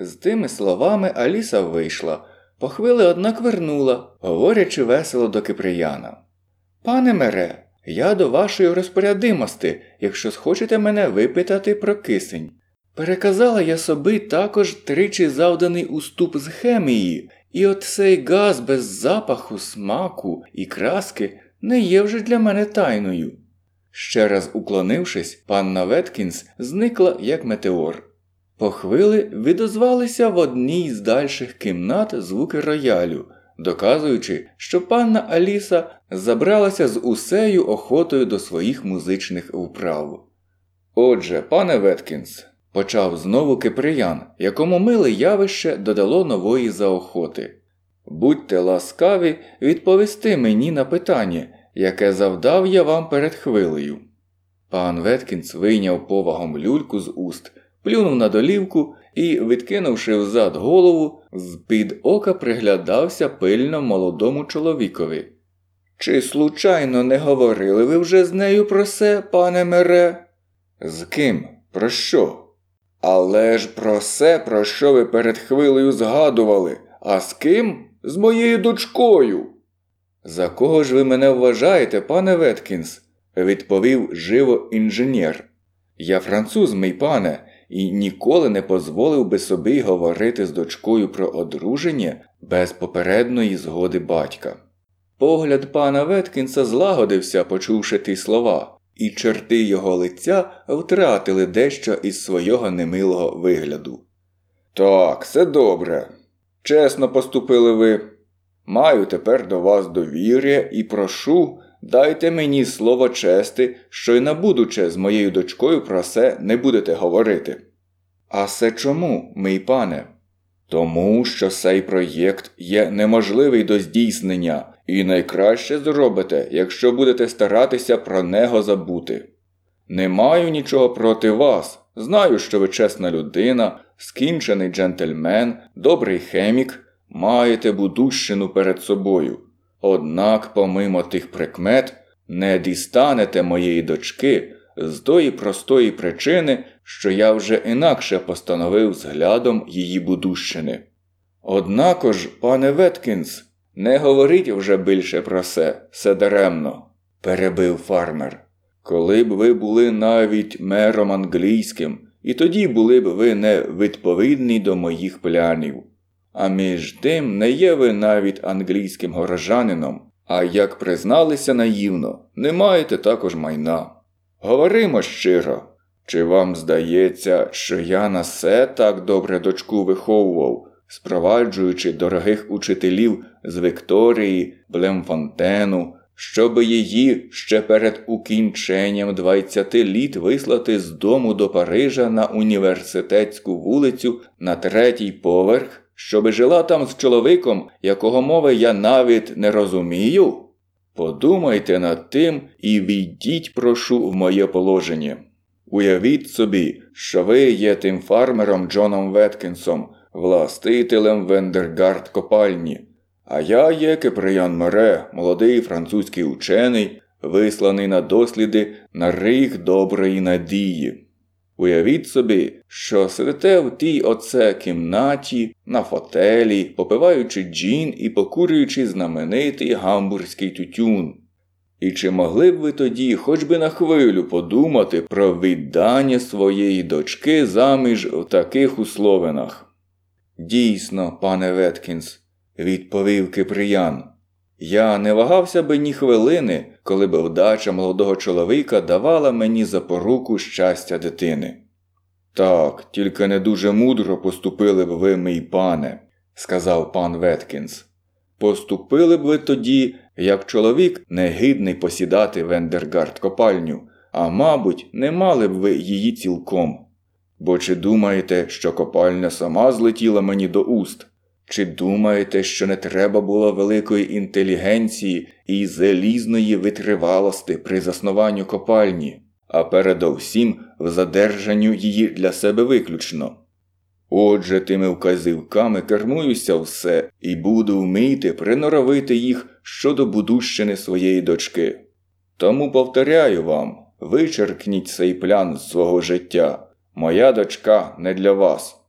З тими словами Аліса вийшла. По хвилі, однак, вернула, говорячи весело до Киприяна. «Пане мере, я до вашої розпорядимости, якщо схочете мене випитати про кисень. Переказала я собі також тричі завданий уступ з хемії, і от цей газ без запаху, смаку і краски не є вже для мене тайною». Ще раз уклонившись, панна Веткінс зникла, як метеор. По хвилі відозвалися в одній з дальших кімнат звуки роялю, доказуючи, що панна Аліса забралася з усею охотою до своїх музичних вправ. «Отже, пане Веткінс», – почав знову Киприян, якому миле явище додало нової заохоти. «Будьте ласкаві відповісти мені на питання, яке завдав я вам перед хвилею». Пан Веткінс вийняв повагом люльку з уст, плюнув на долівку і, відкинувши взад голову, з-під ока приглядався пильно молодому чоловікові. «Чи, случайно, не говорили ви вже з нею про це, пане мере?» «З ким? Про що?» «Але ж про це, про що ви перед хвилею згадували. А з ким? З моєю дочкою!» «За кого ж ви мене вважаєте, пане Веткінс?» – відповів живо інженер. «Я француз, мій пане, і ніколи не дозволив би собі говорити з дочкою про одруження без попередньої згоди батька». Погляд пана Веткінса злагодився, почувши ті слова, і черти його лиця втратили дещо із свого немилого вигляду. «Так, все добре. Чесно поступили ви. Маю тепер до вас довір'я і прошу, дайте мені слово чести, що й набудуче з моєю дочкою про це не будете говорити». «А це чому, мій пане?» «Тому, що цей проєкт є неможливий до здійснення, і найкраще зробите, якщо будете старатися про нього забути. Не маю нічого проти вас, знаю, що ви чесна людина, скінчений джентльмен, добрий хемік, маєте будущину перед собою. Однак, помимо тих прикмет, не дістанете моєї дочки з тої простої причини, що я вже інакше постановив взглядом її будущини». «Однако ж, пане Веткінс, не говоріть вже більше про це даремно», – перебив фармер. «Коли б ви були навіть мером англійським, і тоді були б ви не відповідні до моїх планів. А між тим не є ви навіть англійським горожанином, а як призналися наївно, не маєте також майна. Говоримо щиро, чи вам здається, що я на це так добре дочку виховував, спроваджуючи дорогих учителів з Вікторії, Блемфонтену, щоб її ще перед укінченням 20 літ вислати з дому до Парижа на університетську вулицю на 3-й поверх, щоби жила там з чоловіком, якого мови я навіть не розумію? Подумайте над тим і війдіть, прошу, в моє положення. Уявіть собі, що ви є тим фармером Джоном Веткінсом, властителем Вендергард копальні, а я є Киприян Мере, молодий французький учений, висланий на досліди на ріг доброї надії. Уявіть собі, що сидите в тій оце кімнаті, на фотелі, попиваючи джин і покурюючи знаменитий гамбурзький тютюн. І чи могли б ви тоді хоч би на хвилю подумати про віддання своєї дочки заміж в таких условинах? «Дійсно, пане Веткінс», – відповів Киприян, – «я не вагався би ні хвилини, коли б вдача молодого чоловіка давала мені запоруку щастя дитини». «Так, тільки не дуже мудро поступили б ви, мій пане», – сказав пан Веткінс. «Поступили б ви тоді, як чоловік, негідний посідати Вендергард копальню, а, мабуть, не мали б ви її цілком. Бо чи думаєте, що копальня сама злетіла мені до уст? Чи думаєте, що не треба було великої інтелігенції і залізної витривалості при заснуванню копальні, а передовсім в задержанню її для себе виключно? Отже, тими вказівками кермуюся все і буду вміти приноровити їх щодо будущини своєї дочки. Тому повторяю вам, вичеркніть цей план з свого життя. Моя дочка не для вас».